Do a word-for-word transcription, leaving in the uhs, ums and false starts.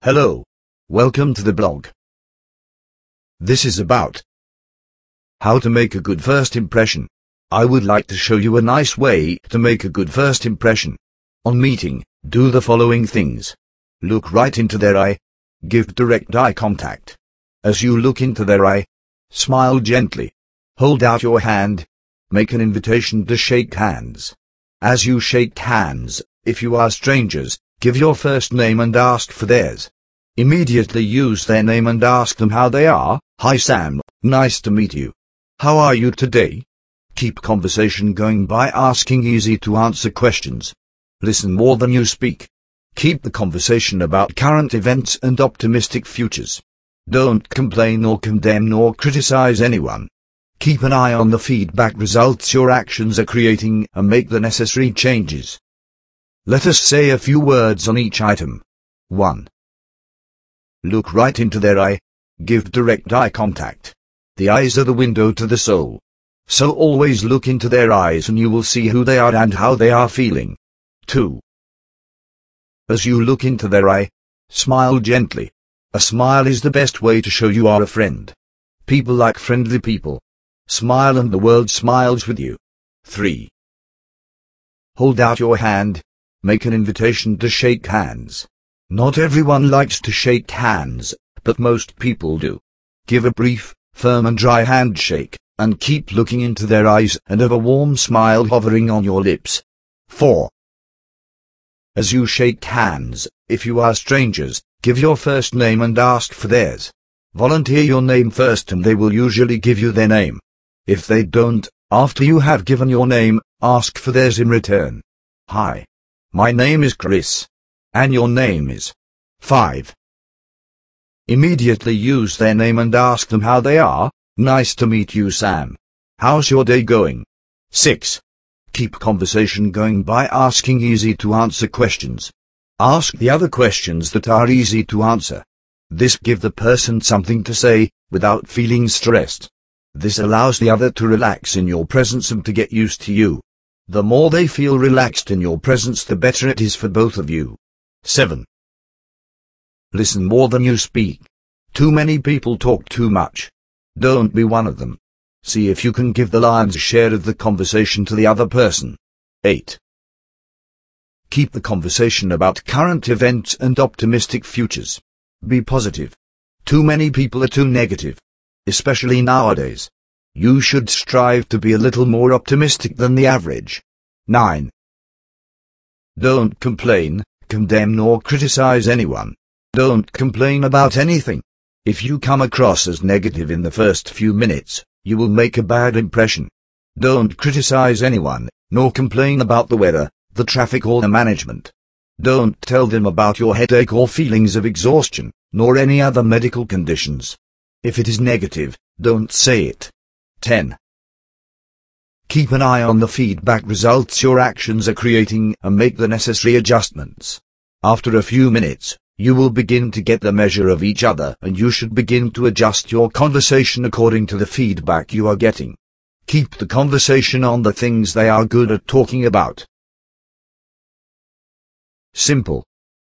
Hello. Welcome to the blog. This is about how to make a good first impression. I would like to show you a nice way to make a good first impression. On meeting, do the following things. Look right into their eye. Give direct eye contact. As you look into their eye, smile gently. Hold out your hand. Make an invitation to shake hands. As you shake hands, if you are strangers, give your first name and ask for theirs. Immediately use their name and ask them how they are. Hi Sam, nice to meet you. How are you today? Keep conversation going by asking easy to answer questions. Listen more than you speak. Keep the conversation about current events and optimistic futures. Don't complain or condemn nor criticize anyone. Keep an eye on the feedback results your actions are creating and make the necessary changes. Let us say a few words on each item. one. Look right into their eye. Give direct eye contact. The eyes are the window to the soul. So always look into their eyes and you will see who they are and how they are feeling. two. As you look into their eye, smile gently. A smile is the best way to show you are a friend. People like friendly people. Smile and the world smiles with you. three. Hold out your hand. Make an invitation to shake hands. Not everyone likes to shake hands, but most people do. Give a brief, firm and dry handshake, and keep looking into their eyes and have a warm smile hovering on your lips. four. As you shake hands, if you are strangers, give your first name and ask for theirs. Volunteer your name first and they will usually give you their name. If they don't, after you have given your name, ask for theirs in return. Hi. My name is Chris. And your name is. five. Immediately use their name and ask them how they are. Nice to meet you Sam. How's your day going? six. Keep conversation going by asking easy to answer questions. Ask the other questions that are easy to answer. This gives the person something to say, without feeling stressed. This allows the other to relax in your presence and to get used to you. The more they feel relaxed in your presence, the better it is for both of you. seven. Listen more than you speak. Too many people talk too much. Don't be one of them. See if you can give the lion's share of the conversation to the other person. eight. Keep the conversation about current events and optimistic futures. Be positive. Too many people are too negative. Especially nowadays. You should strive to be a little more optimistic than the average. nine. Don't complain, condemn nor criticize anyone. Don't complain about anything. If you come across as negative in the first few minutes, you will make a bad impression. Don't criticize anyone, nor complain about the weather, the traffic or the management. Don't tell them about your headache or feelings of exhaustion, nor any other medical conditions. If it is negative, don't say it. ten. Keep an eye on the feedback results your actions are creating and make the necessary adjustments. After a few minutes, you will begin to get the measure of each other and you should begin to adjust your conversation according to the feedback you are getting. Keep the conversation on the things they are good at talking about. Simple.